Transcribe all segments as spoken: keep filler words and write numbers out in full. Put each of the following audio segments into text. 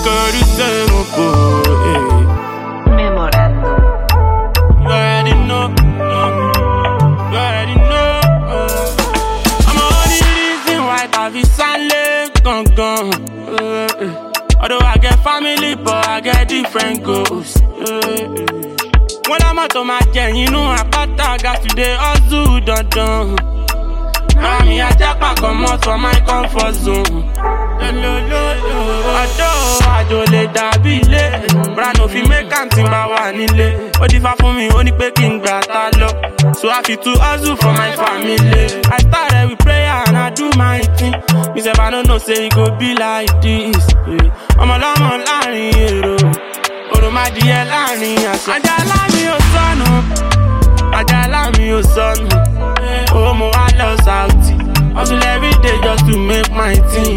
could you say no boy? Memorando. You already know, you already know. I'm only reason why I be silent, gone, gone. Although I get family, but I get different goals. When I'm out of my gen, you know I got I got today hustle, dun dun. Now me I take my come out from my comfort zone. Although I don't let that be late, but I know if you make am timba wa nile. Ó differ for me, only pé kí n gba ta lọ. So I fit to hustle for my family. I started with prayer and I do my thing. Me say I don't know say it go be like this. I'm a lọ́mọ láàrin èrò, òròmọdìyẹ láàrin àṣà. Àjàlá mi ò sọnù, àjàlá mi ò sọnù. Oh, mo wá lọ Saudi. Hustle every day just to make my team.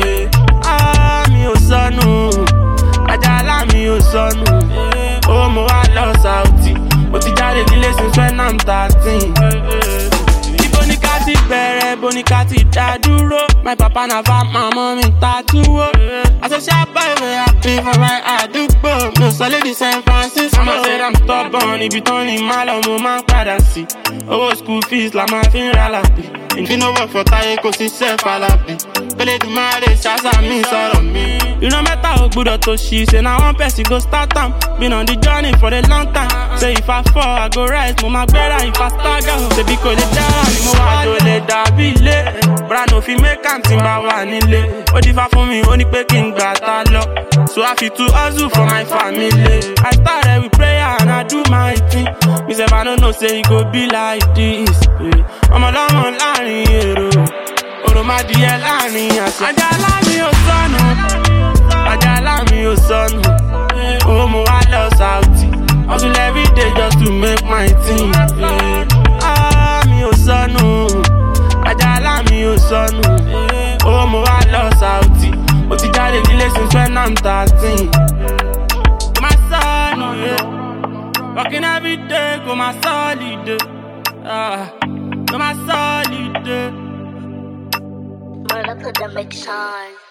Ah, mi ò sọnù, àjàlá mi ò sọnù. Oh, mo wá lọ Saudi. Mo ti jáde nílé since when I'm thirteen. Ibo ni ká ti bẹ̀rẹ̀, ibo ni ká ti dá dúró. My papa na fa my mommy tattoo. I say sharp boy wey happy for my àdúgbò. Mi ò sọ lédi Saint Francisco. Mama said I'm stubborn, ibi tán ni má lọ mo máa ń padà sí. Owó school fees la máa fi ń ra làbí. If you no work for Táyé kò sí sẹ́ẹ̀fù alábí. Pélé dùn máa lè ṣáṣá mi sọ̀rọ̀ mi. Ìran mẹ́ta ò gbúdọ̀ tó ṣí. Say na one person go start am. Been on the journey for a long time. Say if I fall, I go rise. Mo máa gbéra if I stagger. Ṣebí kò lè dára ni mo wá jò lè dàbí ilé. Brand no fi make am timba wà nílé. Ó differ fún mi, ó ní pé kí n gbà ta lọ. So I fit to hustle for my family. I started with prayer and I do my thing. Me say I don't know say it go be like this. Ọmọ lọ́mọ láàrin èrò, òròmọdìyẹ láàrin àṣà. Àjàlá mi ò sọnù, àjàlá mi ò sọnù. Oh, mo wá lọ Saudi. Hustle every day just to make my team. Ah, mi ò sọnù, àjàlá mi ò sọnù. Oh, mo wá lọ Saudi. Mo ti jáde nílé since when I'm thirteen. Go my son, yeah. Working every day, go my solid. Ah, go my solid. Murder put the mix on.